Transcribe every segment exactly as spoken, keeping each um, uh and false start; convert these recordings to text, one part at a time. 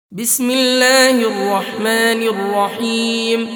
بسم الله الرحمن الرحيم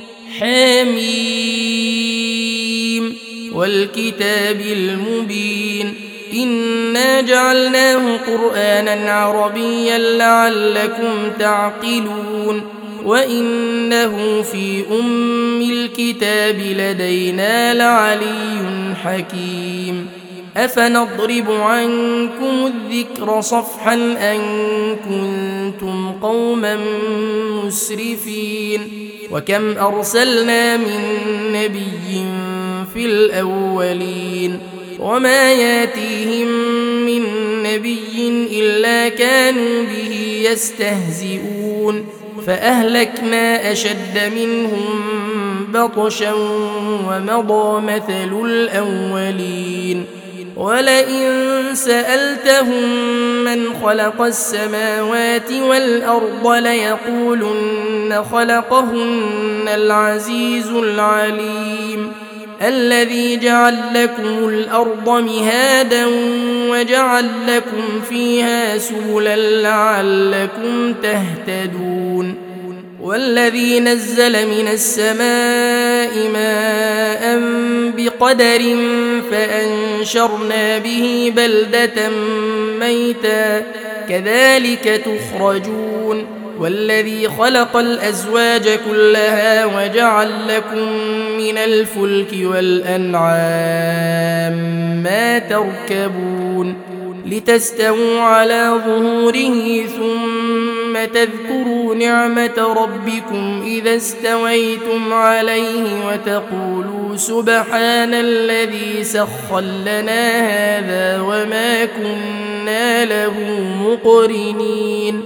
حميم والكتاب المبين إنا جعلناه قرآنا عربيا لعلكم تعقلون وإنه في أم الكتاب لدينا لعلي حكيم أفنضرب عنكم الذكر صفحا أن كنتم قوما مسرفين وكم أرسلنا من نبي في الأولين وما ياتيهم من نبي إلا كانوا به يستهزئون فأهلكنا أشد منهم بطشا ومضى مثل الأولين ولئن سألتهم من خلق السماوات والأرض ليقولن خلقهن العزيز العليم الذي جعل لكم الأرض مهادا وجعل لكم فيها سبلا لعلكم تهتدون والذي نزل من السماء ماء بقدر فأنشرنا به بلدة ميتا كذلك تخرجون والذي خلق الأزواج كلها وجعل لكم من الفلك والأنعام ما تركبون لتستووا على ظهوره ثم تذكروا نعمة ربكم إذا استويتم عليه وتقولوا سبحان الذي سخر لنا هذا وما كنا له مقرنين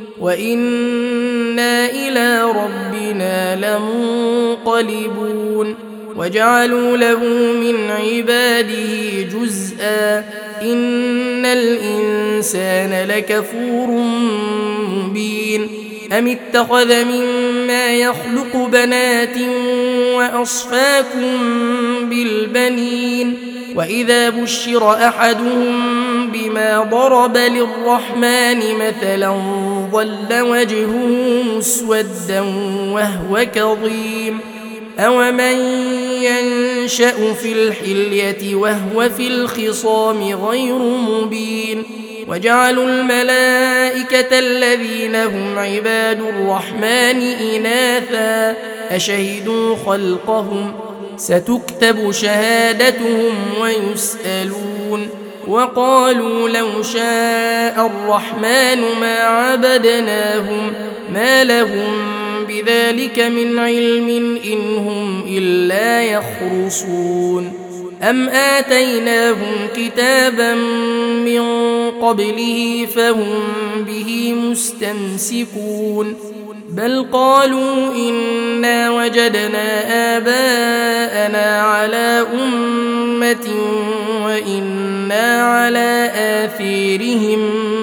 وإنا إلى ربنا لمنقلبون وجعلوا له من عباده جزءا إن الإنسان لكفور مبين أم اتخذ مما يخلق بنات وأصفاكم بالبنين وإذا بشر أحدهم بما ضرب للرحمن مثلا ظل وجهه مسودا وهو كظيم أومن ينشأ في الحلية وهو في الخصام غير مبين وجعلوا الملائكة الذين هم عباد الرحمن إناثا أشهدوا خلقهم ستكتب شهادتهم ويسألون وقالوا لو شاء الرحمن ما عبدناهم ما لهم بذلك من علم إن هم إلا يخرصون أم آتيناهم كتابا من قبله فهم به مستمسكون بل قالوا إنا وجدنا آباءنا على أمة وإنا على آثارهم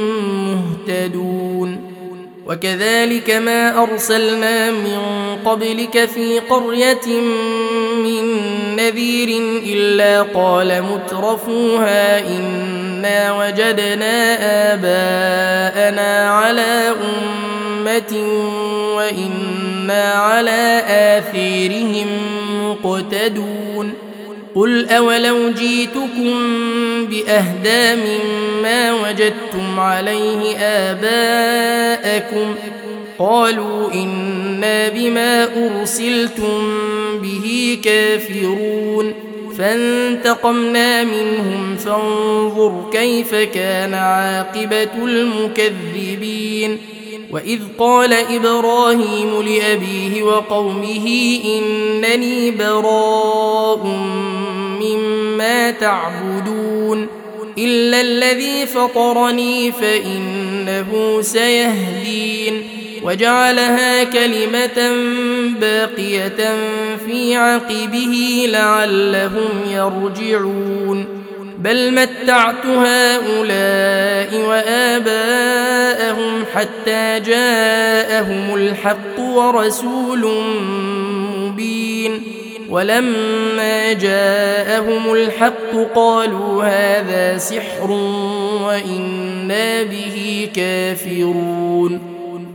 مهتدون وكذلك ما أرسلنا من قبلك في قرية من نذير إلا قال مترفوها إنا وجدنا آباءنا على أمة وإنا على آثارهم مقتدون قل أولو جيتكم بأهدى مما وجدتم عليه آباءكم قالوا إنا بما أرسلتم به كافرون فانتقمنا منهم فانظر كيف كان عاقبة المكذبين وإذ قال إبراهيم لأبيه وقومه إنني براء مما تعبدون إلا الذي فطرني فإنه سيهدين وجعلها كلمة باقية في عقبه لعلهم يرجعون بل متعت هؤلاء وآباءهم حتى جاءهم الحق ورسول مبين ولما جاءهم الحق قالوا هذا سحر وإنا به كافرون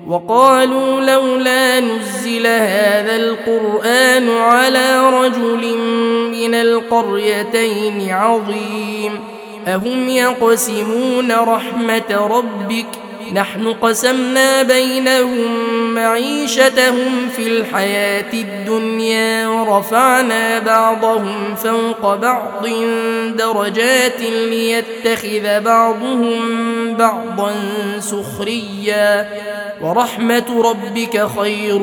وقالوا لولا نزل هذا القرآن على رجل من القريتين عظيم أهم يقسمون رحمة ربك نحن قسمنا بينهم معيشتهم في الحياة الدنيا ورفعنا بعضهم فوق بعض درجات ليتخذ بعضهم بعضا سخريا ورحمة ربك خير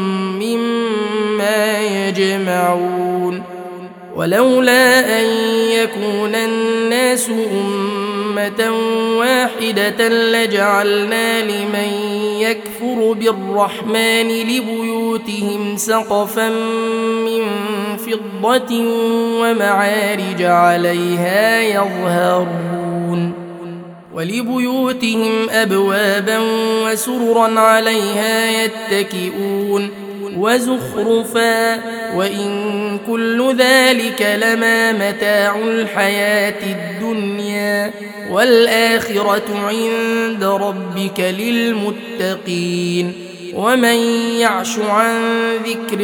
مما يجمعون ولولا أن يكون الناس أمة واحدة لجعلنا لمن يكفر بالرحمن لبيوتهم سقفا من فضة ومعارج عليها يظهرون ولبيوتهم أبوابا وسررا عليها يتكئون وزخرفا وإن كل ذلك لما متاع الحياة الدنيا والآخرة عند ربك للمتقين ومن يعش عن ذكر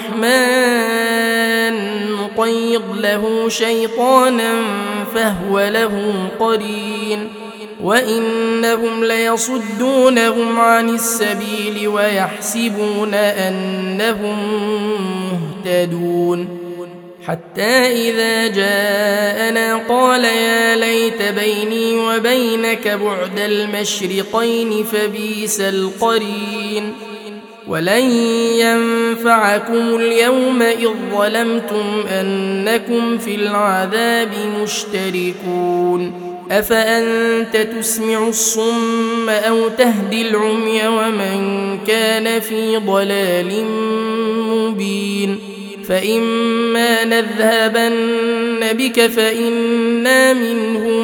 الرحمن نقيض له شيطانا فهو له قرين وإنهم ليصدونهم عن السبيل ويحسبون أنهم مهتدون حتى إذا جاءنا قال يا ليت بيني وبينك بعد المشرقين فبئس القرين ولن ينفعكم اليوم إذ ظلمتم أنكم في العذاب مشتركون أفأنت تسمع الصم أو تهدي العمي ومن كان في ضلال مبين فإما نذهبن بك فإنا منهم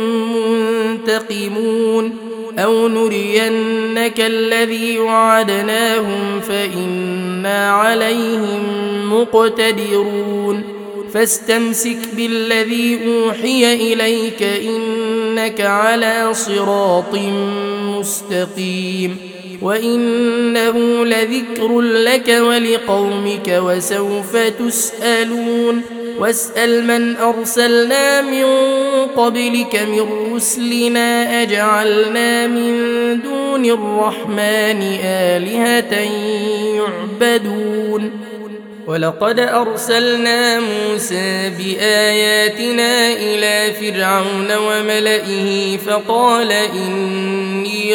منتقمون أو نرينك الذي وعدناهم فإنا عليهم مقتدرون فاستمسك بالذي أوحي إليك إنك على صراط مستقيم وإنه لذكر لك ولقومك وسوف تسألون واسأل من أرسلنا من قبلك من رسلنا أجعلنا من دون الرحمن آلهة يعبدون ولقد أرسلنا موسى بآياتنا إلى فرعون وملئه فقال إني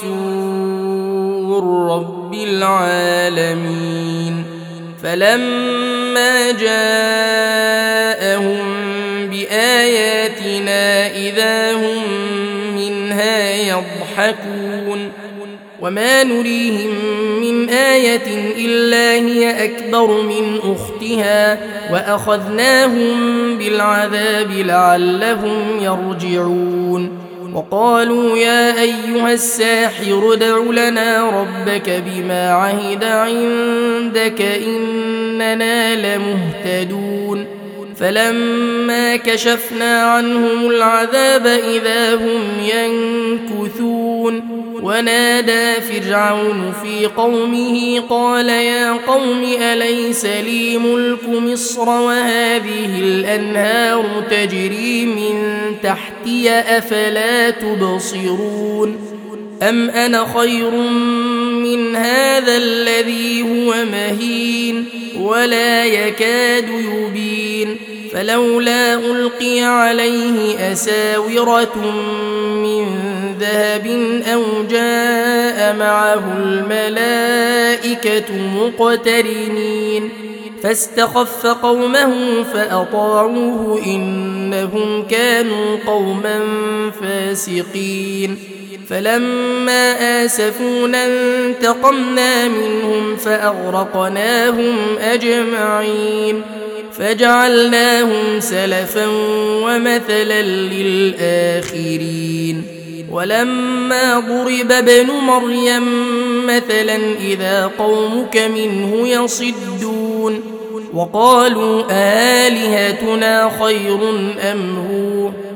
رسول رب العالمين فلما جاءهم بآياتنا إذا هم منها يضحكون وما نريهم من آية إلا هي أكبر من أختها وأخذناهم بالعذاب لعلهم يرجعون وقالوا يا أيها الساحر ادع لنا ربك بما عهد عندك إننا لمهتدون فلما كشفنا عنهم العذاب إذا هم ينكثون ونادى فرعون في قومه قال يا قوم أليس لي ملك مصر وهذه الأنهار تجري من تحتي أفلا تبصرون أم أنا خير من هذا الذي هو مهين ولا يكاد يبين فلولا ألقي عليه أساورة من ذهب أو جاء معه الملائكة مقترنين فاستخف قومه فأطاعوه إنهم كانوا قوما فاسقين فلما آسفونا انتقمنا منهم فأغرقناهم أجمعين فجعلناهم سلفا ومثلا للآخرين ولما ضرب ابن مريم مثلا إذا قومك منه يصدون وقالوا آلهتنا خير أم هو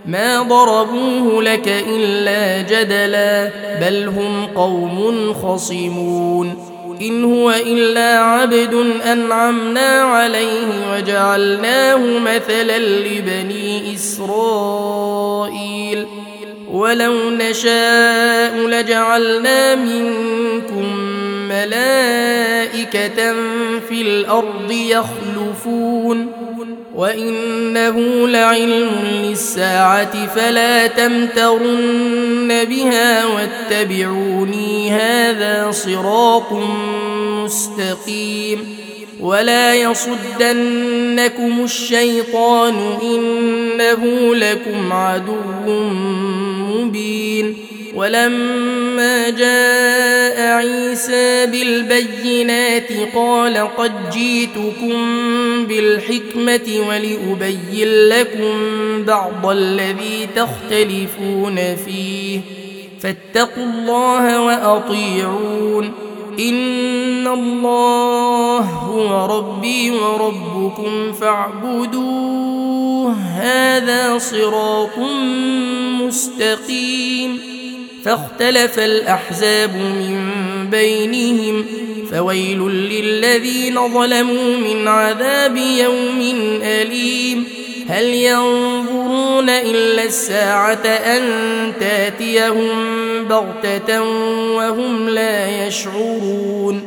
ما ضربوه لك إلا جدلا بل هم قوم خصمون إن هو إلا عبد أنعمنا عليه وجعلناه مثلا لبني إسرائيل ولو نشاء لجعلنا منكم ملائكة في الأرض يخلفون وإنه لعلم للساعة فلا تمترن بها واتبعوني هذا صراط مستقيم ولا يصدنكم الشيطان إنه لكم عدو مبين ولما جاء عيسى بالبينات قال قد جئتكم بالحكمة ولأبين لكم بعض الذي تختلفون فيه فاتقوا الله وأطيعون إن الله هو ربي وربكم فاعبدوه هذا صراط مستقيم فاختلف الأحزاب من بينهم فويل للذين ظلموا من عذاب يوم أليم هل ينظرون إلا الساعة أن تاتيهم بغتة وهم لا يشعرون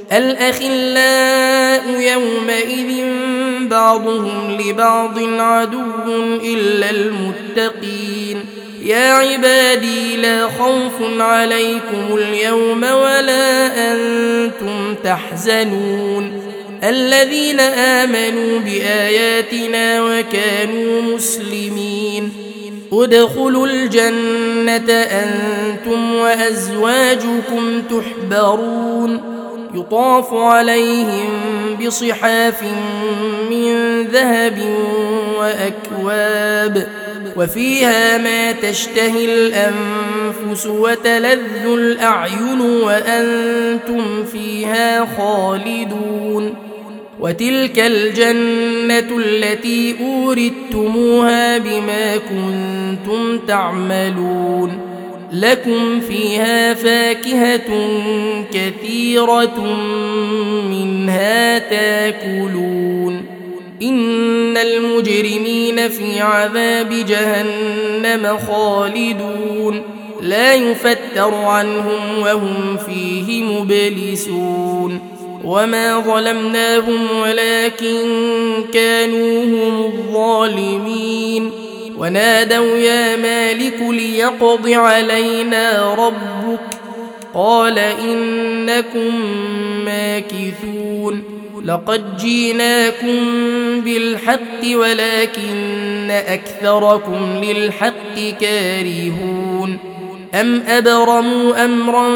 الأخلاء يومئذ بعضهم لبعض عدو إلا المتقين يا عبادي لا خوف عليكم اليوم ولا أنتم تحزنون الذين آمنوا بآياتنا وكانوا مسلمين ادخلوا الجنة أنتم وأزواجكم تحبرون يطاف عليهم بصحاف من ذهب وأكواب وفيها ما تشتهي الأنفس وتلذ الأعين وأنتم فيها خالدون وتلك الجنة التي أورثتموها بما كنتم تعملون لكم فيها فاكهة كثيرة منها تاكلون إن المجرمين في عذاب جهنم خالدون لا يفتر عنهم وهم فيه مبلسون وما ظلمناهم ولكن كانوا هم الظالمين ونادوا يا مالك ليقض علينا ربك قال إنكم ماكثون لقد جئناكم بالحق ولكن أكثركم للحق كارهون أم أبرموا أمرا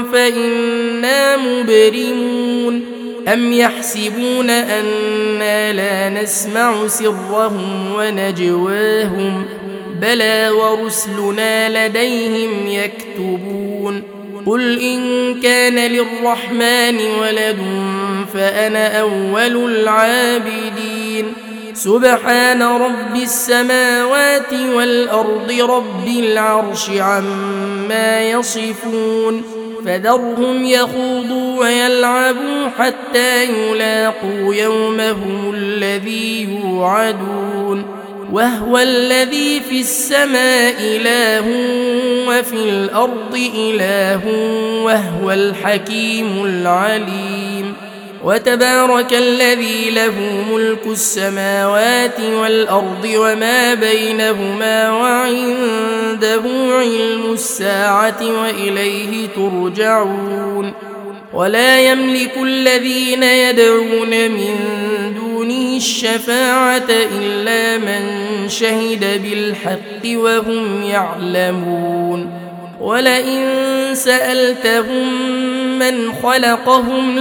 فإنا مبرمون أم يحسبون أنا لا نسمع سرهم ونجواهم بلى ورسلنا لديهم يكتبون قل إن كان للرحمن ولد فأنا أول العابدين سبحان رب السماوات والأرض رب العرش عما يصفون فذرهم يخوضوا ويلعبوا حتى يلاقوا يومهم الذي يوعدون وهو الذي في السماء إله وفي الأرض إله وهو الحكيم العليم وتبارك الذي له ملك السماوات والأرض وما بينهما وعنده علم الساعة وإليه ترجعون ولا يملك الذين يدعون من دونه الشفاعة إلا من شهد بالحق وهم يعلمون ولئن سألتهم من خلقهم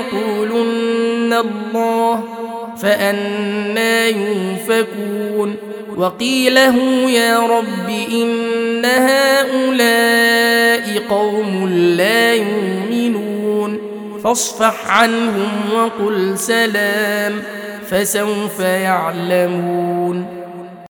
ليقولن الله فأنى يؤفكون وقيله يا رب إن هؤلاء قوم لا يؤمنون فاصفح عنهم وقل سلام فسوف يعلمون